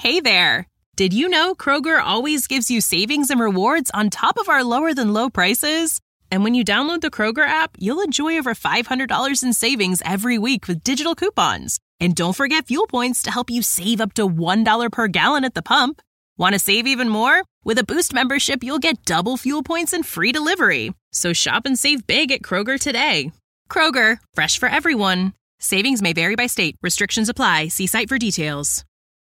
Hey there! Did you know Kroger always gives you savings and rewards on top of our lower-than-low prices? And when you download the Kroger app, you'll enjoy over $500 in savings every week with digital coupons. And don't forget fuel points to help you save up to $1 per gallon at the pump. Want to save even more? With a Boost membership, you'll get double fuel points and free delivery. So shop and save big at Kroger today. Kroger, fresh for everyone. Savings may vary by state. Restrictions apply. See site for details.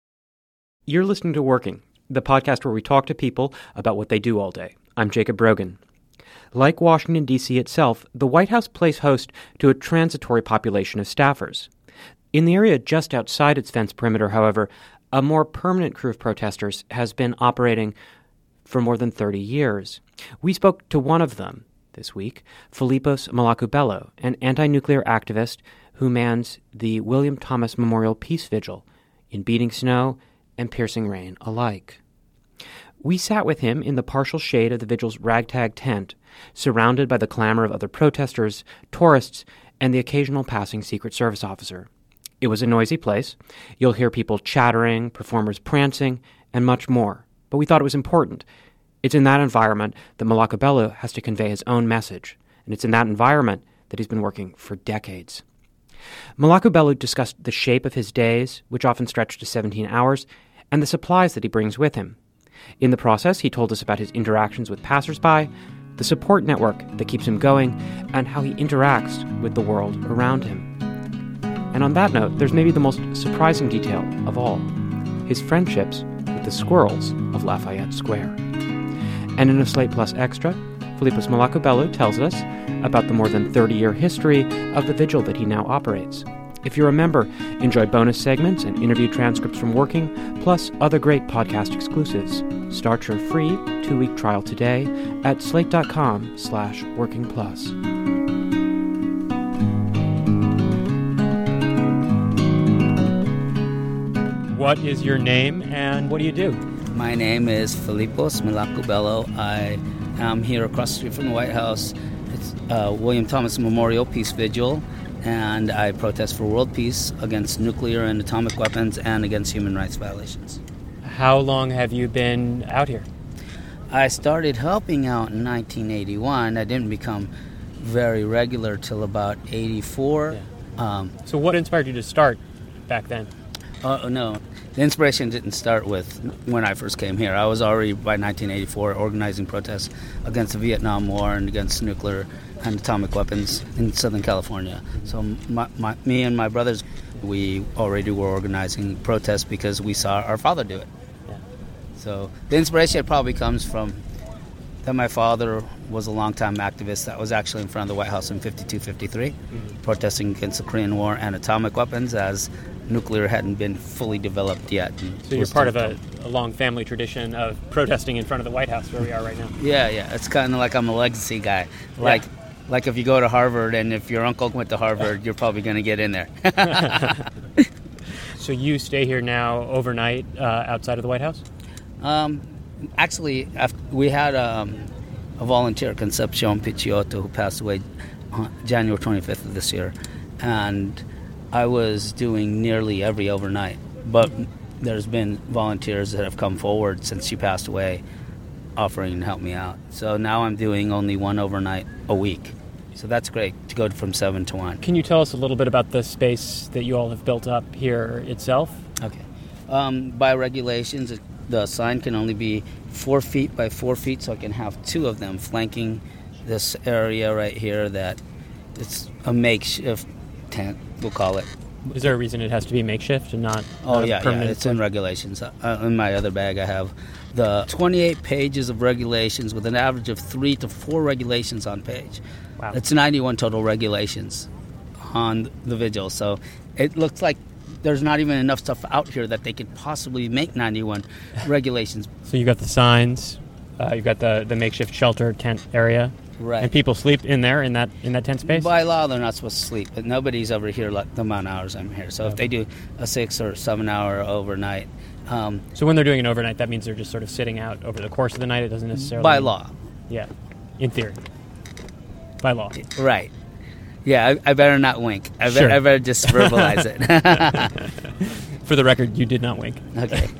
You're listening to Working, the podcast where we talk to people about what they do all day. I'm Jacob Brogan. Like Washington, D.C. itself, the White House plays host to a transitory population of staffers. In the area just outside its fence perimeter, however, a more permanent crew of protesters has been operating for more than 30 years. We spoke to one of them this week, Philippos Malacubello, an anti-nuclear activist who mans the William Thomas Memorial Peace Vigil in beating snow and piercing rain alike. We sat with him in the partial shade of the vigil's ragtag tent, surrounded by the clamor of other protesters, tourists, and the occasional passing Secret Service officer. It was a noisy place. You'll hear people chattering, performers prancing, and much more. But we thought it was important. It's in that environment that Malacubello has to convey his own message, and it's in that environment that he's been working for decades. Malacubello discussed the shape of his days, which often stretched to 17 hours, and the supplies that he brings with him. In the process, he told us about his interactions with passersby, the support network that keeps him going, and how he interacts with the world around him. And on that note, there's maybe the most surprising detail of all, his friendships with the squirrels of Lafayette Square. And in a Slate Plus Extra, Philippos Malacubello tells us about the more than 30-year history of the vigil that he now operates. If you're a member, enjoy bonus segments and interview transcripts from Working, plus other great podcast exclusives. Start your free 2-week trial today at slate.com/workingplus. What is your name and what do you do? My name is Philippos Malacubello. I am here across the street from the White House. It's William Thomas Memorial Peace Vigil, and I protest for world peace against nuclear and atomic weapons and against human rights violations. How long have you been out here? I started helping out in 1981. I didn't become very regular till about 84. Yeah. So what inspired you to start back then? No, the inspiration didn't start with when I first came here. I was already, by 1984, organizing protests against the Vietnam War and against nuclear and atomic weapons in Southern California. So me and my brothers, we already were organizing protests because we saw our father do it. Yeah. So the inspiration probably comes from that my father was a longtime activist that was actually in front of the White House in 52-53, protesting against the Korean War and atomic weapons as nuclear hadn't been fully developed yet. So you're part of a long family tradition of protesting in front of the White House where we are right now. Yeah. It's kind of like I'm a legacy guy. Like if you go to Harvard and if your uncle went to Harvard, you're probably going to get in there. So you stay here now overnight outside of the White House? Actually, we had a volunteer, Concepcion Picciotto, who passed away on January 25th of this year. And I was doing nearly every overnight. But there's been volunteers that have come forward since she passed away offering to help me out. So now I'm doing only one overnight a week. So that's great to go from 7 to 1. Can you tell us a little bit about the space that you all have built up here itself? Okay. By regulations, the sign can only be 4 feet by 4 feet, so I can have 2 of them flanking this area right here that it's a makeshift tent, we'll call it. Is there a reason it has to be makeshift and not permanent? It's in regulations. In my other bag I have the 28 pages of regulations with an average of 3 to 4 regulations on page. Wow. It's 91 total regulations on the vigil, so it looks like there's not even enough stuff out here that they could possibly make 91 regulations. So you got the signs, you've got the makeshift shelter tent area, right? And people sleep in there in that tent space. By law, they're not supposed to sleep, but nobody's over here like the amount of hours I'm here. So if they do a 6 or 7 hour overnight, so when they're doing an overnight, that means they're just sort of sitting out over the course of the night. It doesn't necessarily by law. Yeah, in theory, by law. Right. Yeah, I better not wink. I better just verbalize it. For the record, you did not wink. Okay.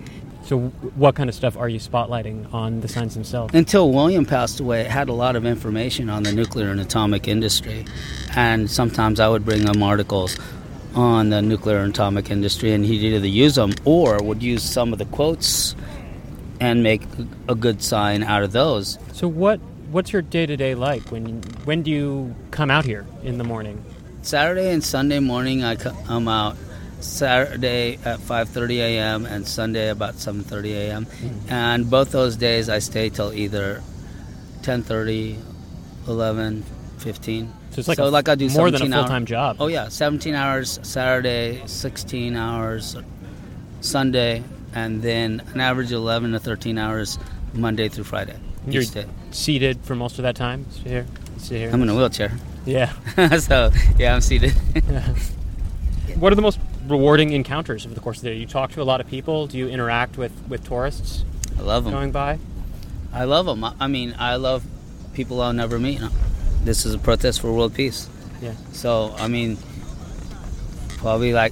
So what kind of stuff are you spotlighting on the signs themselves? Until William passed away, it had a lot of information on the nuclear and atomic industry. And sometimes I would bring him articles on the nuclear and atomic industry, and he'd either use them or would use some of the quotes and make a good sign out of those. So what's your day-to-day like? When do you come out here in the morning? Saturday and Sunday morning, I'm out. Saturday at 5:30 a.m. and Sunday about 7:30 a.m. And both those days I stay till either 10:30, 11, 15. So it's like, like I do more than a 17 full-time job. Oh yeah, 17 hours Saturday, 16 hours Sunday, and then an average of 11 to 13 hours Monday through Friday. You're each day. Seated for most of that time? Sit here. I'm in a wheelchair. Yeah. So yeah, I'm seated. What are the most rewarding encounters over the course of the day? You talk to a lot of people. Do you interact with tourists? I love them. Going by? I love them. I mean, I love people I'll never meet. This is a protest for world peace. Yeah. So, I mean, probably like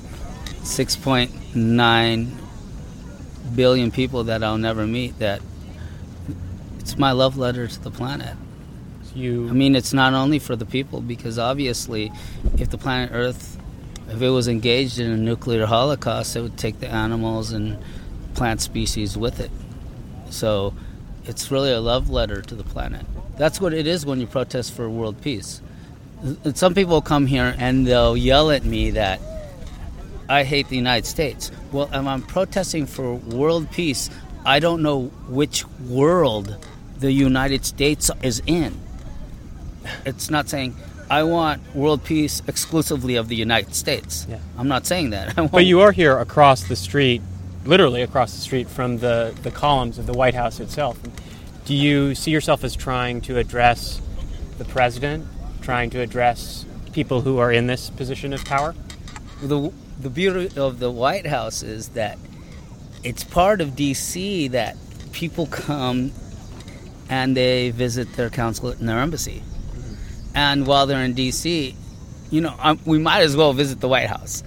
6.9 billion people that I'll never meet. That it's my love letter to the planet. I mean, it's not only for the people, because obviously, if the planet Earth, if it was engaged in a nuclear holocaust, it would take the animals and plant species with it. So it's really a love letter to the planet. That's what it is when you protest for world peace. Some people come here and they'll yell at me that I hate the United States. Well, if I'm protesting for world peace, I don't know which world the United States is in. It's not saying I want world peace exclusively of the United States. Yeah. I'm not saying that. But you are here across the street, literally across the street from the columns of the White House itself. Do you see yourself as trying to address the president, trying to address people who are in this position of power? The beauty of the White House is that it's part of D.C. that people come and they visit their consulate and their embassy. And while they're in D.C., we might as well visit the White House.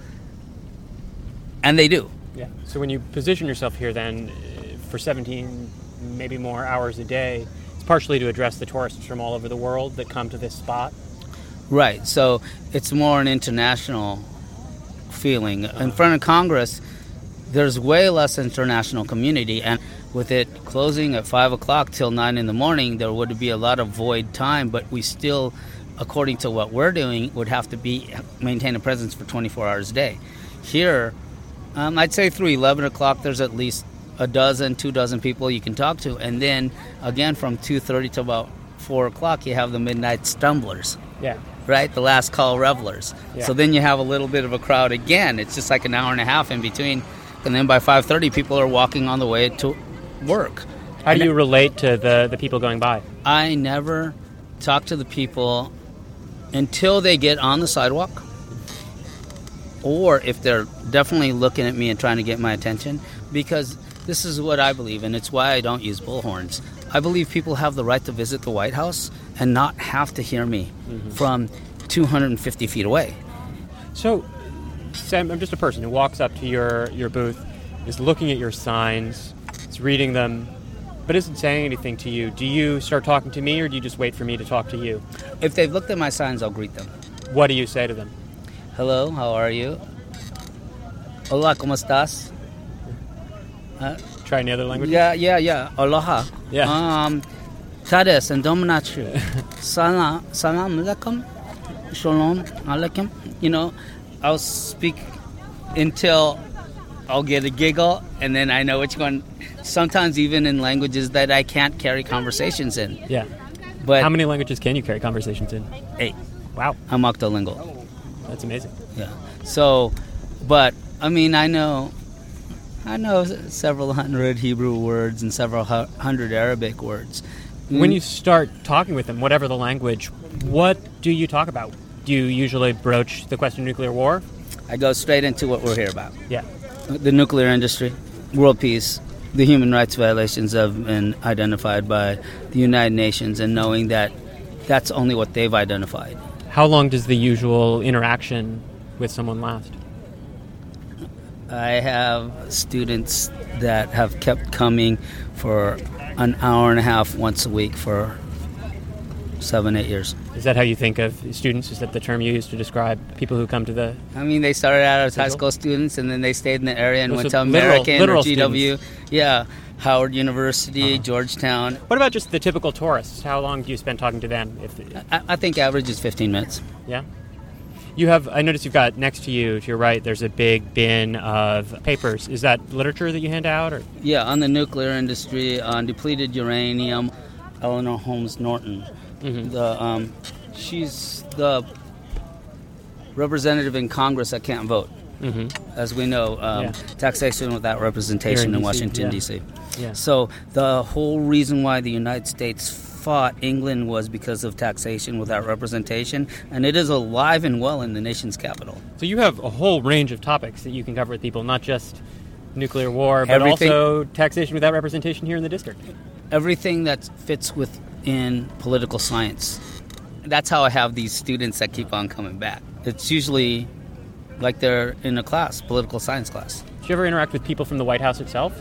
And they do. Yeah. So when you position yourself here then for 17, maybe more hours a day, it's partially to address the tourists from all over the world that come to this spot? Right. So it's more an international feeling. In front of Congress, there's way less international community. And with it closing at 5 o'clock till 9 in the morning, there would be a lot of void time, but we still, according to what we're doing, would have to maintain a presence for 24 hours a day. Here, I'd say through 11 o'clock, there's at least 2 dozen people you can talk to. And then, again, from 2:30 to about 4 o'clock, you have the midnight stumblers. Yeah. Right? The last call revelers. Yeah. So then you have a little bit of a crowd again. It's just like an hour and a half in between. And then by 5:30, people are walking on the way to work. How do you relate to the people going by? I never talk to the people until they get on the sidewalk, or if they're definitely looking at me and trying to get my attention, because this is what I believe, and it's why I don't use bullhorns. I believe people have the right to visit the White House and not have to hear me from 250 feet away. So, Sam, I'm just a person who walks up to your booth, is looking at your signs, is reading them, but isn't saying anything to you. Do you start talking to me, or do you just wait for me to talk to you? If they've looked at my signs, I'll greet them. What do you say to them? Hello, how are you? Hola, ¿cómo estás? Try any other language? Yeah. Aloha. Yeah. Tades and Dominachu. Salam alaikum. Shalom alaikum. I'll speak until I'll get a giggle, and then I know which one. Sometimes even in languages that I can't carry conversations in. Yeah. But how many languages can you carry conversations in? 8. Wow. I'm octolingual. That's amazing. Yeah. So, but I mean, I know several hundred Hebrew words and several hundred Arabic words. When you start talking with them, whatever the language, what do you talk about? Do you usually broach the question of nuclear war? I go straight into what we're here about. Yeah. The nuclear industry, world peace, the human rights violations have been identified by the United Nations, and knowing that that's only what they've identified. How long does the usual interaction with someone last? I have students that have kept coming for an hour and a half once a week for 7-8 years. Is that how you think of students? Is that the term you use to describe people who come to the... I mean, they started out as high school students, and then they stayed in the area and went to American or GW. Students. Yeah, Howard University, Georgetown. What about just the typical tourists? How long do you spend talking to them? I think average is 15 minutes. Yeah? I noticed you've got next to you, to your right, there's a big bin of papers. Is that literature that you hand out? Or? Yeah, on the nuclear industry, on depleted uranium. Eleanor Holmes Norton. Mm-hmm. She's the representative in Congress that can't vote. Mm-hmm. As we know, taxation without representation in Washington, D.C. Yeah. So the whole reason why the United States fought England was because of taxation without representation, and it is alive and well in the nation's capital. So you have a whole range of topics that you can cover with people, not just nuclear war, but also taxation without representation here in the district. Everything that fits within political science. That's how I have these students that keep on coming back. It's usually like they're in a class, political science class. Do you ever interact with people from the White House itself?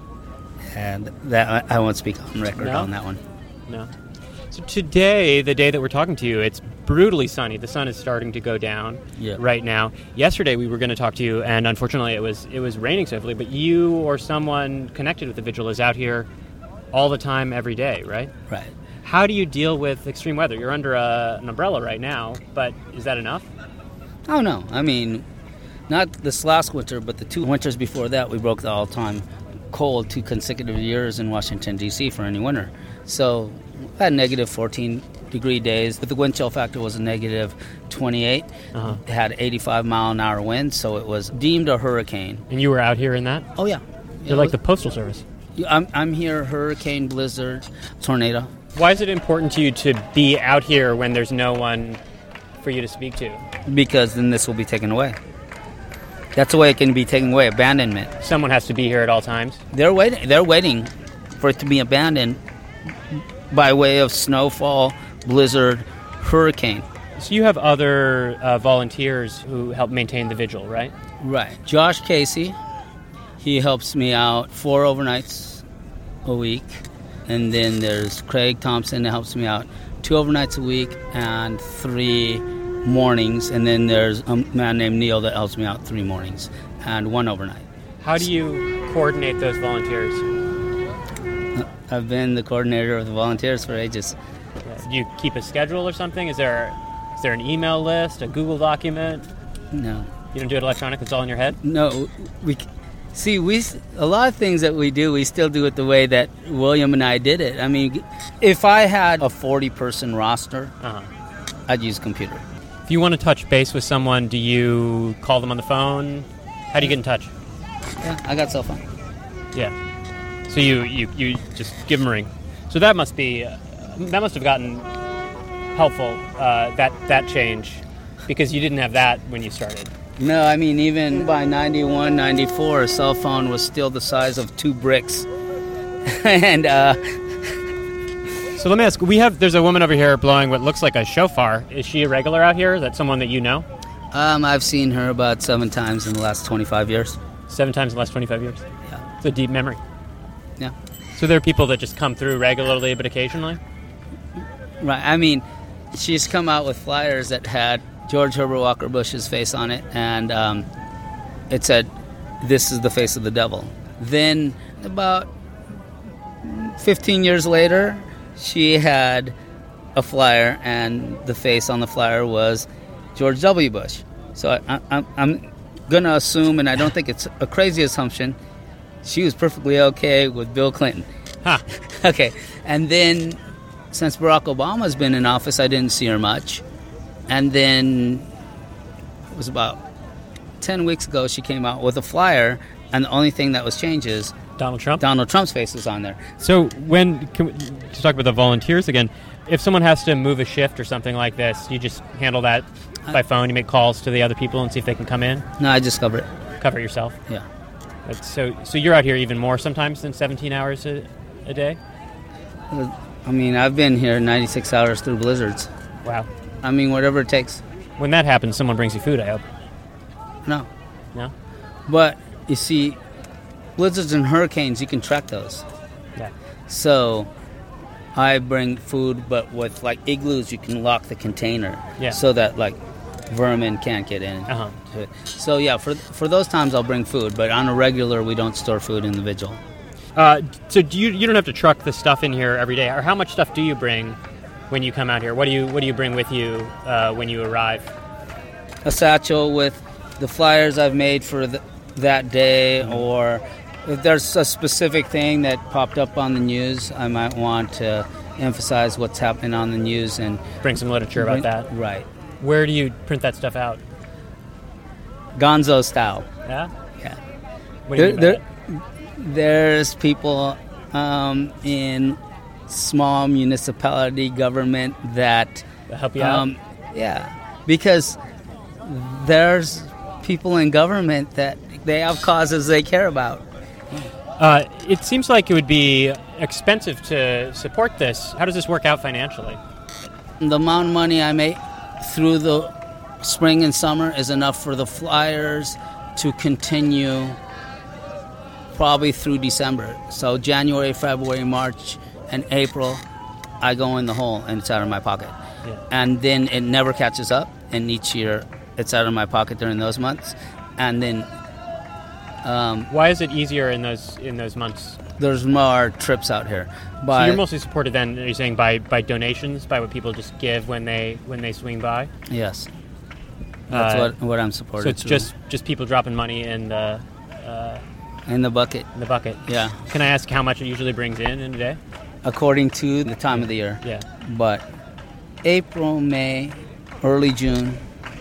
And that I won't speak on record on that one. No. So today, the day that we're talking to you, it's brutally sunny. The sun is starting to go down right now. Yesterday, we were going to talk to you, and unfortunately, it was raining so heavily. But you or someone connected with the vigil is out here all the time, every day, right? Right. How do you deal with extreme weather? You're under an umbrella right now, but is that enough? Oh, no. I mean, not this last winter, but the 2 winters before that, we broke the all-time cold 2 consecutive years in Washington, D.C. for any winter. So I had negative 14-degree days, but the wind chill factor was a negative 28. It had 85-mile-an-hour winds, so it was deemed a hurricane. And you were out here in that? Oh, yeah. You're like the Postal Service. I'm here, hurricane, blizzard, tornado. Why is it important to you to be out here when there's no one for you to speak to? Because then this will be taken away. That's the way it can be taken away, abandonment. Someone has to be here at all times? They're waiting for it to be abandoned by way of snowfall, blizzard, hurricane. So you have other volunteers who help maintain the vigil, right? Right. Josh Casey, he helps me out 4 overnights a week. And then there's Craig Thompson that helps me out 2 overnights a week and 3 mornings. And then there's a man named Neil that helps me out 3 mornings and 1 overnight. How do you coordinate those volunteers? I've been the coordinator of the volunteers for ages. Do you keep a schedule or something? Is there an email list, a Google document? No. You don't do it electronic? It's all in your head? No. A lot of things that we do, we still do it the way that William and I did it. I mean, if I had a 40-person roster, I'd use a computer. If you want to touch base with someone, do you call them on the phone? How do you get in touch? Yeah, I got cell phone. Yeah. So you just give them a ring. So that must have gotten helpful, that change, because you didn't have that when you started. No, I mean, even by 91, 94, a cell phone was still the size of 2 bricks. And so let me ask, there's a woman over here blowing what looks like a shofar. Is she a regular out here? Is that someone that you know? I've seen her about 7 times in the last 25 years. 7 times in the last 25 years? Yeah. It's a deep memory. Yeah. So there are people that just come through regularly but occasionally? Right. I mean, she's come out with flyers that had George Herbert Walker Bush's face on it, and it said, "This is the face of the devil." Then about 15 years later, she had a flyer, and the face on the flyer was George W. Bush. So I'm going to assume, and I don't think it's a crazy assumption, she was perfectly okay with Bill Clinton. Huh. Okay. And then since Barack Obama's been in office, I didn't see her much. And then it was about 10 weeks ago, she came out with a flyer, and the only thing that was changed is Donald Trump? Donald Trump's face was on there. So to talk about the volunteers again, if someone has to move a shift or something like this, you just handle that by phone? You make calls to the other people and see if they can come in? No, I just cover it. Cover it yourself? Yeah. So you're out here even more sometimes than 17 hours a day? I mean, I've been here 96 hours through blizzards. Wow. I mean, whatever it takes. When that happens, someone brings you food, I hope. No. No? But you see, blizzards and hurricanes, you can track those. Yeah. So I bring food, but with like igloos, you can lock the container so that like vermin can't get in. So yeah, for those times I'll bring food, but on a regular we don't store food in the vigil. So you don't have to truck the stuff in here every day, or how much stuff do you bring when you come out here? What do you bring with you when you arrive? A satchel with the flyers I've made for that day, or if there's a specific thing that popped up on the news, I might want to emphasize what's happening on the news and bring some literature about that. Right. Where do you print that stuff out? Gonzo style. Yeah? Yeah. What do you mean by that? There's people in small municipality government that help you out? Yeah, because there's people in government that they have causes they care about. It seems like it would be expensive to support this. How does this work out financially? The amount of money I make through the spring and summer is enough for the flyers to continue probably through December. So January, February, March, and April, I go in the hole and it's out of my pocket. Yeah. And then it never catches up, and each year it's out of my pocket during those months. And then why is it easier in those months? There's more trips out here. So you're mostly supported then, are you saying, by donations, by what people just give when they swing by? Yes. That's what I'm supported. So it's just people dropping money in the bucket. In the bucket. Yeah. Can I ask how much it usually brings in a day? According to the time of the year. Yeah. But April, May, early June,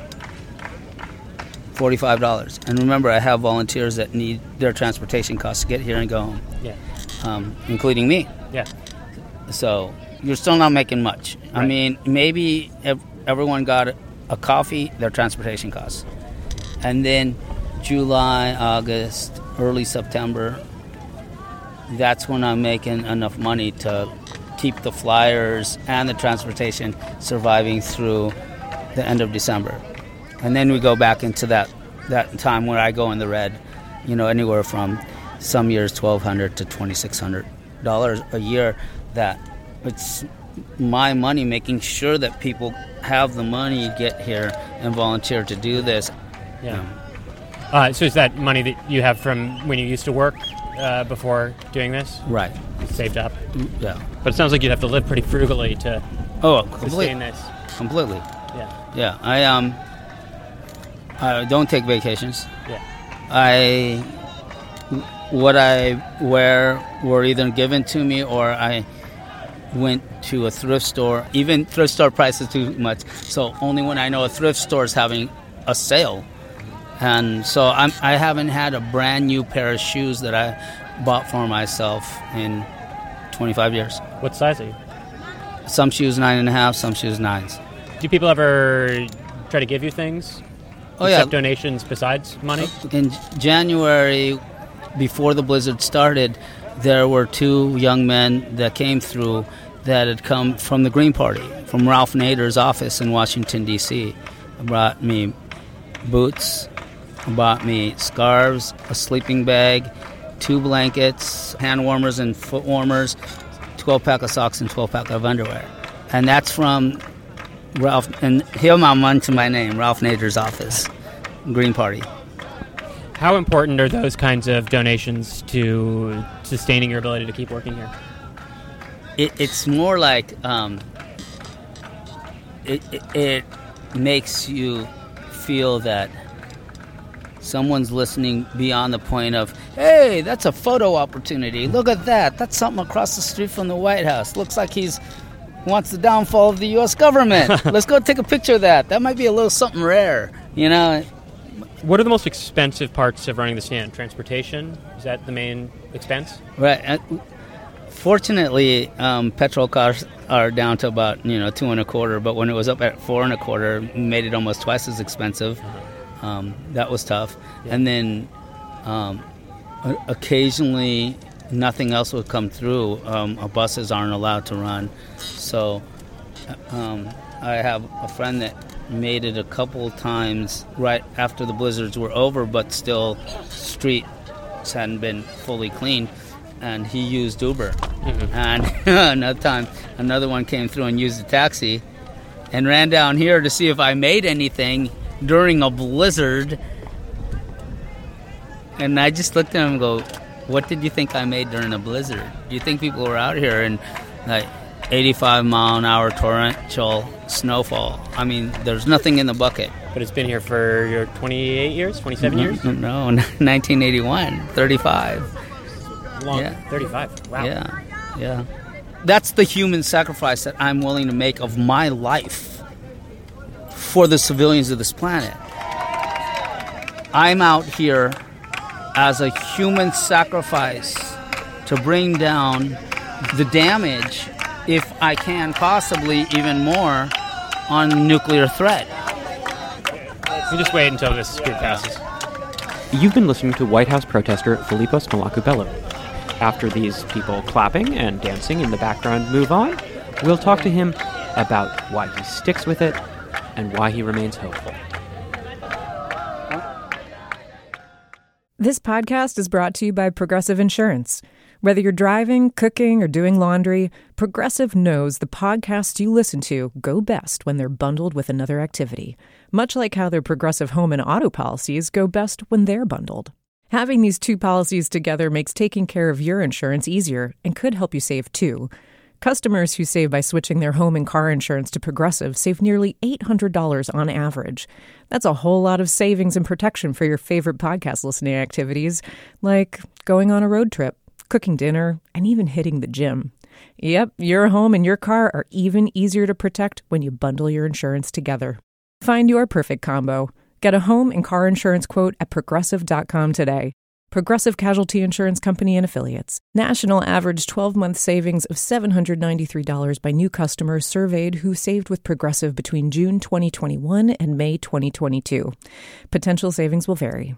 $45. And remember, I have volunteers that need their transportation costs to get here and go home. Yeah. Including me. Yeah. So you're still not making much. Right. I mean, maybe if everyone got a coffee, their transportation costs. And then July, August, early September, that's when I'm making enough money to keep the flyers and the transportation surviving through the end of December. And then we go back into that time where I go in the red, anywhere from some years $1,200 to $2,600 a year. That it's my money making sure that people have the money to get here and volunteer to do this. Yeah. So is that money that you have from when you used to work before doing this? Right. Saved up? Yeah. But it sounds like you'd have to live pretty frugally to sustain this. Completely. Yeah. Yeah. I don't take vacations. Yeah. What I wear were either given to me or I went to a thrift store. Even thrift store prices too much. So only when I know a thrift store is having a sale. And so I haven't had a brand new pair of shoes that I bought for myself in 25 years. What size are you? Some shoes 9.5, some shoes 9s. Do people ever try to give you things? Oh, Accept donations besides money? In January, before the blizzard started, there were two young men that came through that had come from the Green Party, from Ralph Nader's office in Washington, D.C. Brought me boots, bought me scarves, a sleeping bag, 2 blankets, hand warmers and foot warmers, 12-pack of socks and 12-pack of underwear. And that's from Ralph, and him on to my name, Ralph Nader's office, Green Party. How important are those kinds of donations to sustaining your ability to keep working here? It's more like it makes you feel that someone's listening beyond the point of, hey, that's a photo opportunity. Look at that. That's something across the street from the White House. Looks like he wants the downfall of the U.S. government. Let's go take a picture of that. That might be a little something rare, What are the most expensive parts of running the stand? Transportation? Is that the main expense? Right. Fortunately, petrol costs are down to about, $2.25, but when it was up at $4.25, it made it almost twice as expensive. That was tough. Yeah. And then occasionally nothing else would come through. Our buses aren't allowed to run. So I have a friend that made it a couple times right after the blizzards were over, but still street hadn't been fully cleaned, and he used Uber. Mm-hmm. And another time, another one came through and used a taxi and ran down here to see if I made anything during a blizzard. And I just looked at him and go, what did you think I made during a blizzard? Do you think people were out here in like 85-mile-an-hour torrential snowfall? I mean, there's nothing in the bucket. But it's been here for your 28 years, 27 years? No, 1981, 35. Long, yeah. 35, wow. Yeah. That's the human sacrifice that I'm willing to make of my life for the civilians of this planet. I'm out here as a human sacrifice to bring down the damage, if I can possibly even more, on nuclear threat. We'll just wait until this group passes. You've been listening to White House protester Filipos Malacubello. After these people clapping and dancing in the background move on, we'll talk to him about why he sticks with it and why he remains hopeful. This podcast is brought to you by Progressive Insurance. Whether you're driving, cooking, or doing laundry, Progressive knows the podcasts you listen to go best when they're bundled with another activity, much like how their Progressive home and auto policies go best when they're bundled. Having these two policies together makes taking care of your insurance easier and could help you save, too. Customers who save by switching their home and car insurance to Progressive save nearly $800 on average. That's a whole lot of savings and protection for your favorite podcast listening activities, like going on a road trip, cooking dinner, and even hitting the gym. Yep, your home and your car are even easier to protect when you bundle your insurance together. Find your perfect combo. Get a home and car insurance quote at Progressive.com today. Progressive Casualty Insurance Company and Affiliates. National average 12-month savings of $793 by new customers surveyed who saved with Progressive between June 2021 and May 2022. Potential savings will vary.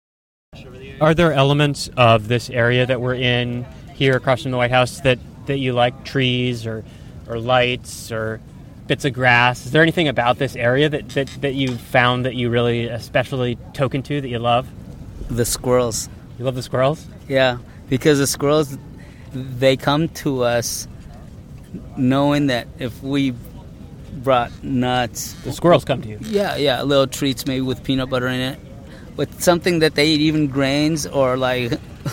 Are there elements of this area that we're in here across from the White House that you like? Trees or lights or bits of grass? Is there anything about this area that you found that you really especially token to, that you love? The squirrels. You love the squirrels? Yeah, because the squirrels, they come to us knowing that if we brought nuts... The squirrels come to you? Yeah, little treats maybe with peanut butter in it. With something that they eat, even grains, or like...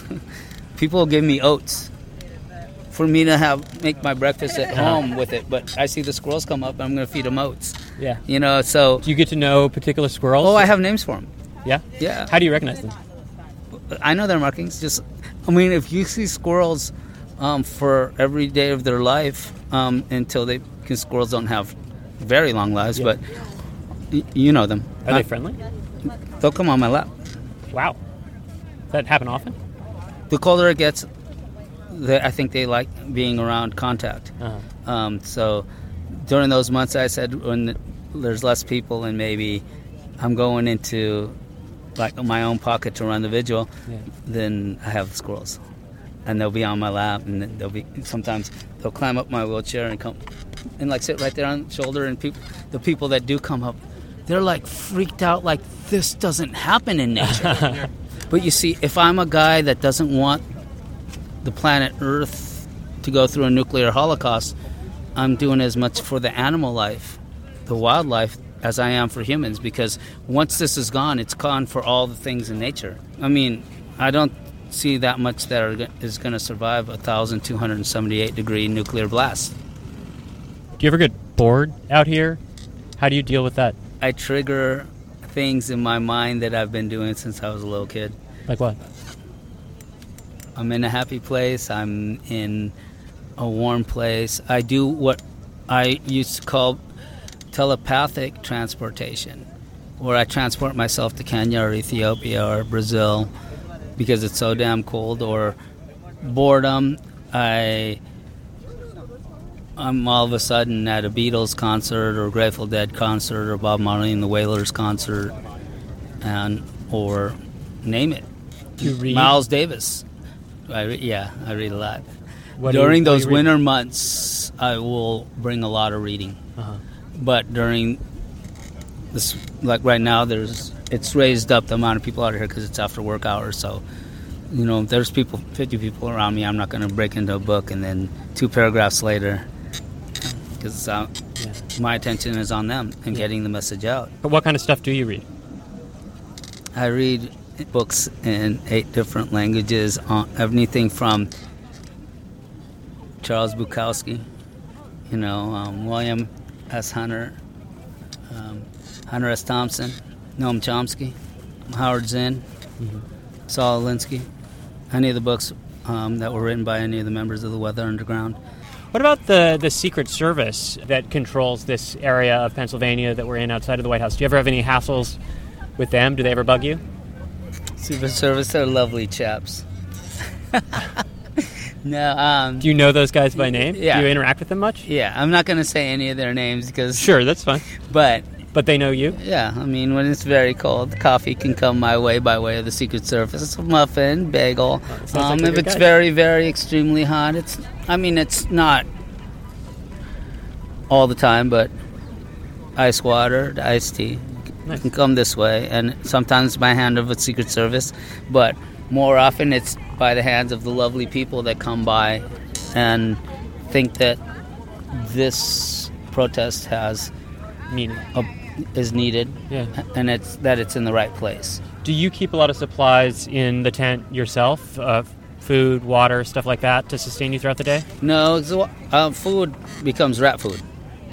people give me oats for me to make my breakfast at home with it, but I see the squirrels come up and I'm going to feed them oats. Yeah. You know, so... Do you get to know particular squirrels? Oh, I have names for them. Yeah? Yeah. How do you recognize them? I know their markings. If you see squirrels for every day of their life, because squirrels don't have very long lives, but you know them. Are they friendly? They'll come on my lap. Wow. Does that happen often? The colder it gets, I think they like being around contact. Uh-huh. So during those months, I said, when there's less people and maybe I'm going into like my own pocket to run the vigil, then I have the squirrels. And they'll be on my lap, and sometimes they'll climb up my wheelchair and come and like sit right there on the shoulder, and the people that do come up, they're like freaked out, like this doesn't happen in nature. But you see, if I'm a guy that doesn't want the planet Earth to go through a nuclear holocaust, I'm doing as much for the animal life, the wildlife, as I am for humans, because once this is gone, it's gone for all the things in nature. I mean, I don't see that much that is going to survive a 1,278-degree nuclear blast. Do you ever get bored out here? How do you deal with that? I trigger things in my mind that I've been doing since I was a little kid. Like what? I'm in a happy place. I'm in a warm place. I do what I used to call telepathic transportation, where I transport myself to Kenya or Ethiopia or Brazil because it's so damn cold, or boredom. I'm all of a sudden at a Beatles concert or Grateful Dead concert or Bob Marley and the Wailers concert, or name it. You read? Miles Davis. I read a lot. During those winter months, I will bring a lot of reading. Uh-huh. But during this, like right now, it's raised up the amount of people out here because it's after work hours. So there's 50 people around me. I'm not going to break into a book and then 2 paragraphs later, because my attention is on them and getting the message out. But what kind of stuff do you read? I read books in 8 different languages, everything from Charles Bukowski, William S. Hunter, Hunter S. Thompson, Noam Chomsky, Howard Zinn, Saul Alinsky, any of the books that were written by any of the members of the Weather Underground. What about the Secret Service that controls this area of Pennsylvania that we're in outside of the White House? Do you ever have any hassles with them? Do they ever bug you? Secret Service are lovely chaps. No. Do you know those guys by name? Yeah. Do you interact with them much? Yeah, I'm not going to say any of their names because... Sure, that's fine. But they know you? Yeah, I mean, when it's very cold, coffee can come my way by way of the Secret Service. It's a muffin, bagel. If it's very, very extremely hot, it's not all the time, but ice water, iced tea can come this way. And sometimes by hand of a Secret Service, but more often it's by the hands of the lovely people that come by and think that this protest is needed, and it's in the right place. Do you keep a lot of supplies in the tent yourself? Food, water, stuff like that to sustain you throughout the day? No, food becomes rat food.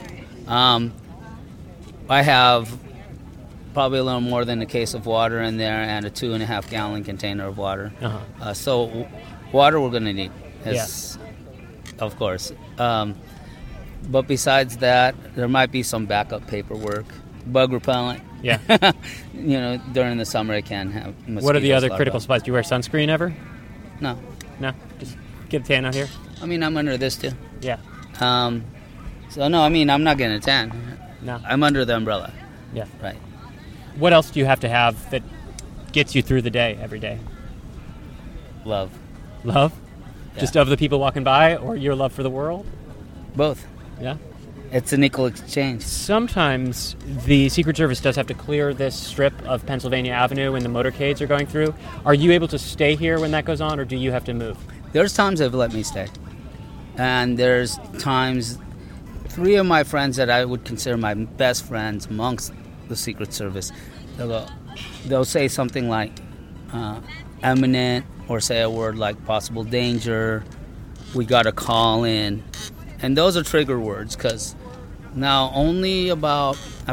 I have probably a little more than a case of water in there and a 2.5 gallon container of water. So water we're going to need, of course. But besides that, there might be some backup paperwork, bug repellent. Yeah. During the summer it can have mosquitoes. What are the other critical supplies? Do you wear sunscreen ever? No. Just get a tan out here? I'm under this too. Yeah. So no, I'm not getting a tan. No. I'm under the umbrella. Yeah. Right. What else do you have to have that gets you through the day every day? Love? Yeah. Just of the people walking by, or your love for the world? Both. Yeah. It's an equal exchange. Sometimes the Secret Service does have to clear this strip of Pennsylvania Avenue when the motorcades are going through. Are you able to stay here when that goes on, or do you have to move? There's times they've let me stay. And there's times, 3 of my friends that I would consider my best friends amongst the Secret Service, they'll say something like imminent, or say a word like possible danger, we got to call in. And those are trigger words, because now only about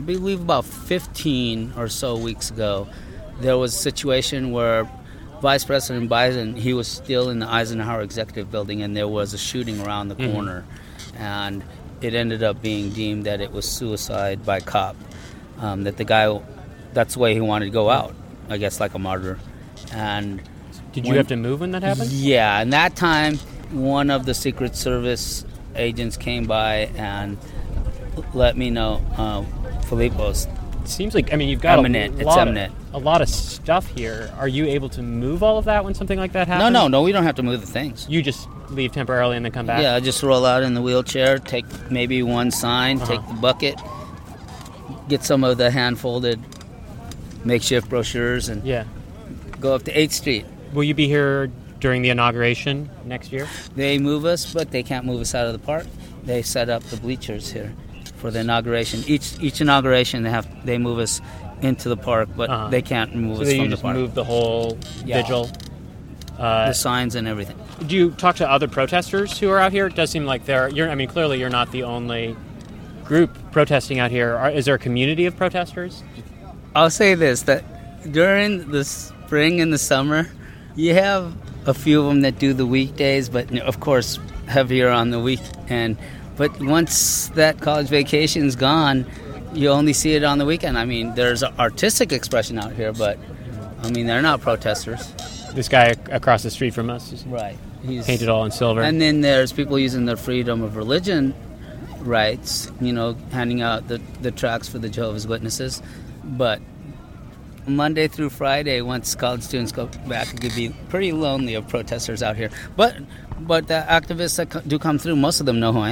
15 or so weeks ago, there was a situation where Vice President Biden, he was still in the Eisenhower Executive Building, and there was a shooting around the corner. And it ended up being deemed that it was suicide by cop, that the guy, that's the way he wanted to go out, I guess like a martyr. And did you have to move when that happened? Yeah, and that time, one of the Secret Service agents came by and let me know, Filippo's. It seems like, you've got a lot of stuff here. Are you able to move all of that when something like that happens? No, we don't have to move the things. You just leave temporarily and then come back? Yeah, I just roll out in the wheelchair, take maybe one sign, take the bucket, get some of the hand-folded makeshift brochures, and go up to 8th Street. Will you be here during the inauguration next year? They move us, but they can't move us out of the park. They set up the bleachers here for the inauguration. Each inauguration, they move us into the park, but they can't move us from the park. So you just move the whole vigil? The signs and everything. Do you talk to other protesters who are out here? It does seem like clearly you're not the only group protesting out here. Is there a community of protesters? I'll say this, that during the spring and the summer, you have a few of them that do the weekdays, but of course heavier on the weekend. But once that college vacation's gone, you only see it on the weekend. There's artistic expression out here, but they're not protesters. This guy across the street from us is He's painted all in silver. And then there's people using their freedom of religion rights, handing out the tracts for the Jehovah's Witnesses. But Monday through Friday, once college students go back, it could be pretty lonely of protesters out here. But the activists that do come through, most of them know who I am.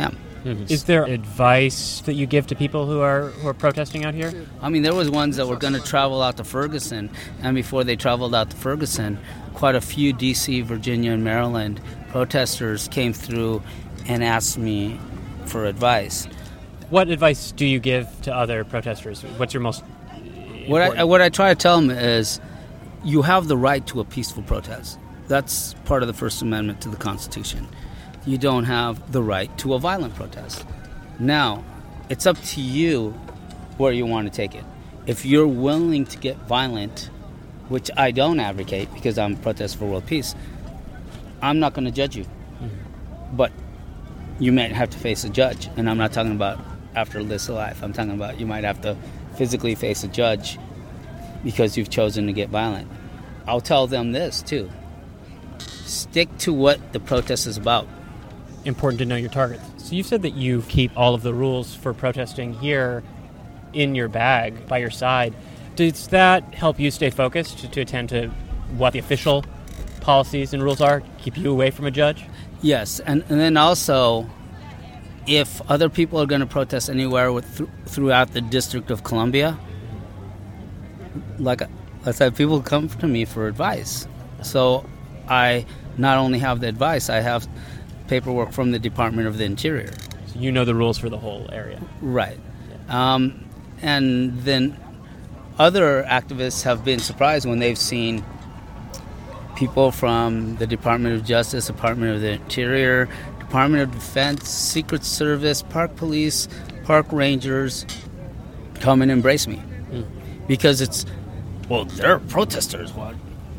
Mm-hmm. Is there advice that you give to people who are protesting out here? I mean, there was ones that were going to travel out to Ferguson, and before they traveled out to Ferguson, quite a few D.C., Virginia, and Maryland protesters came through and asked me for advice. What advice do you give to other protesters? What's your most What I try to tell them is you have the right to a peaceful protest. That's part of the First Amendment to the Constitution. You don't have the right to a violent protest. Now, it's up to you where you want to take it. If you're willing to get violent, which I don't advocate because I'm a protest for world peace, I'm not going to judge you. Mm-hmm. But you might have to face a judge. And I'm not talking about after this life. I'm talking about you might have to physically face a judge because you've chosen to get violent. I'll tell them this, too. Stick to what the protest is about. Important to know your targets. So you've said that you keep all of the rules for protesting here in your bag, by your side. Does that help you stay focused to attend to what the official policies and rules are, keep you away from a judge? Yes, and then also, if other people are going to protest anywhere throughout the District of Columbia, like I said, people come to me for advice. So I not only have the advice, I have paperwork from the Department of the Interior. So you know the rules for the whole area. Right. Yeah. And then other activists have been surprised when they've seen people from the Department of Justice, Department of the Interior, Department of Defense, Secret Service, Park Police, Park Rangers come and embrace me. Because it's, well, they're protesters. What?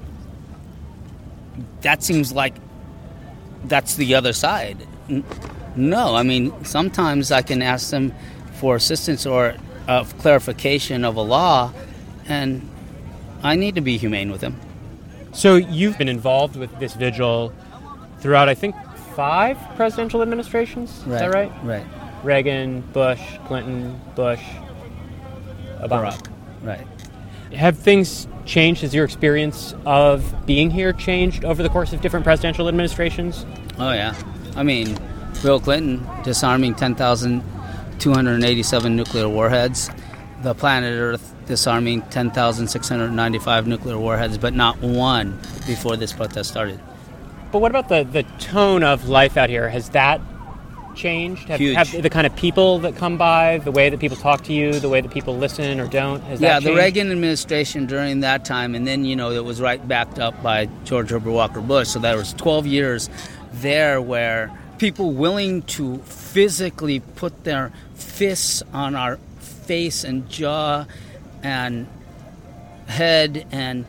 That seems like that's the other side. No, I mean, sometimes I can ask them for assistance or clarification of a law, and I need to be humane with them. So you've been involved with this vigil throughout, I think, 5 presidential administrations? Right. Is that right? Right. Reagan, Bush, Clinton, Bush, Obama. Barack. Right. Have things changed? Has your experience of being here changed over the course of different presidential administrations? Oh, yeah. I mean, Bill Clinton disarming 10,287 nuclear warheads. The planet Earth disarming 10,695 nuclear warheads, but not one before this protest started. But what about the tone of life out here? Has that changed? Huge. Have the kind of people that come by, the way that people talk to you, the way that people listen or don't, has that changed? Yeah, the Reagan administration during that time, and then, it was right backed up by George Herbert Walker Bush, so there was 12 years there where people willing to physically put their fists on our face and jaw and head and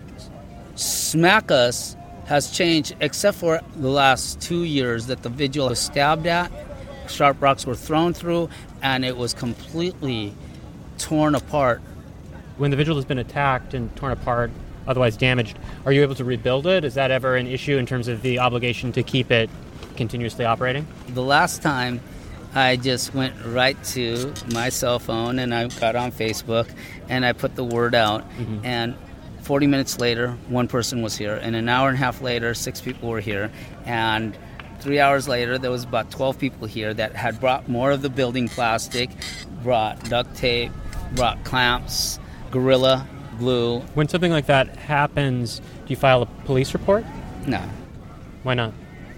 smack us has changed, except for the last 2 years that the vigil was stabbed at, sharp rocks were thrown through, and it was completely torn apart. When the vigil has been attacked and torn apart, otherwise damaged, are you able to rebuild it? Is that ever an issue in terms of the obligation to keep it continuously operating? The last time, I just went right to my cell phone and I got on Facebook and I put the word out, and 40 minutes later, one person was here, and an hour and a half later, 6 people were here, and 3 hours later, there was about 12 people here that had brought more of the building plastic, brought duct tape, brought clamps, Gorilla Glue. When something like that happens, do you file a police report? No. Why not?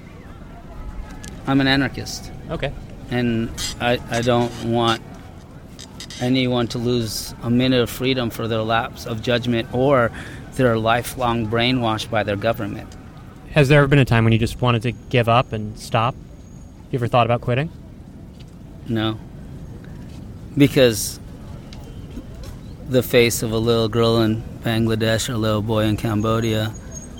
I'm an anarchist. Okay. And I don't want anyone to lose a minute of freedom for their lapse of judgment or their lifelong brainwashed by their government. Has there ever been a time when you just wanted to give up and stop? You ever thought about quitting? No. Because the face of a little girl in Bangladesh or a little boy in Cambodia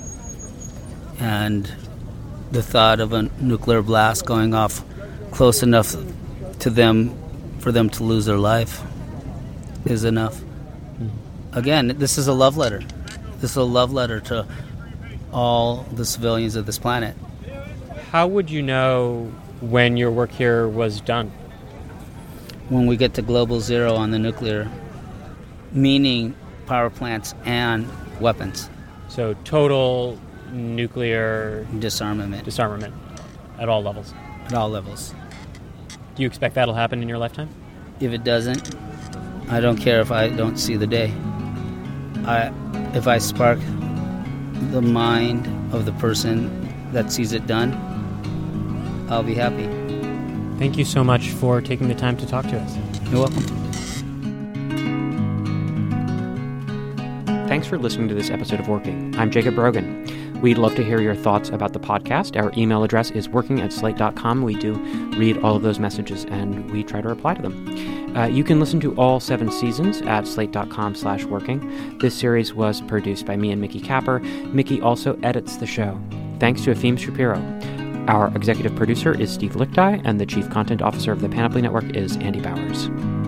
and the thought of a nuclear blast going off close enough to them for them to lose their life is enough. Again, this is a love letter. This is a love letter to all the civilians of this planet. How would you know when your work here was done? When we get to global zero on the nuclear, meaning power plants and weapons. So total nuclear disarmament at all levels. At all levels. Do you expect that'll happen in your lifetime? If it doesn't, I don't care if I don't see the day. If I spark the mind of the person that sees it done, I'll be happy. Thank you so much for taking the time to talk to us. You're welcome. Thanks for listening to this episode of Working. I'm Jacob Brogan. We'd love to hear your thoughts about the podcast. Our email address is working@slate.com. We do read all of those messages, and we try to reply to them. You can listen to all 7 seasons at slate.com/working. This series was produced by me and Mickey Capper. Mickey also edits the show. Thanks to Efim Shapiro. Our executive producer is Steve Lichtai, and the chief content officer of the Panoply Network is Andy Bowers.